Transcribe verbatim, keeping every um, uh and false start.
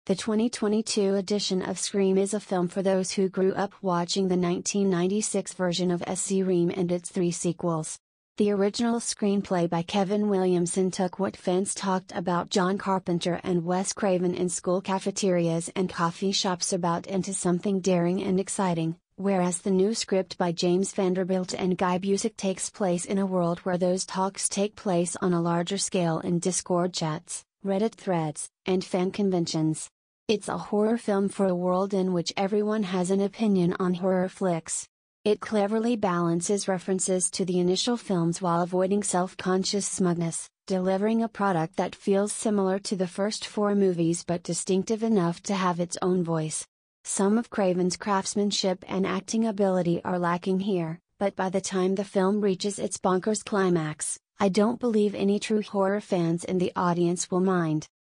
The twenty twenty-two edition of Scream is a film for those who grew up watching the nineteen ninety-six version of Scream and its three sequels. The original screenplay by Kevin Williamson took what fans talked about John Carpenter and Wes Craven in school cafeterias and coffee shops about into something daring and exciting, whereas the new script by James Vanderbilt and Guy Busick takes place in a world where those talks take place on a larger scale in Discord chats, Reddit threads, and fan conventions. It's a horror film for a world in which everyone has an opinion on horror flicks. It cleverly balances references to the initial films while avoiding self-conscious smugness, delivering a product that feels similar to the first four movies but distinctive enough to have its own voice. Some of Craven's craftsmanship and acting ability are lacking here, but by the time the film reaches its bonkers climax, I don't believe any true horror fans in the audience will mind.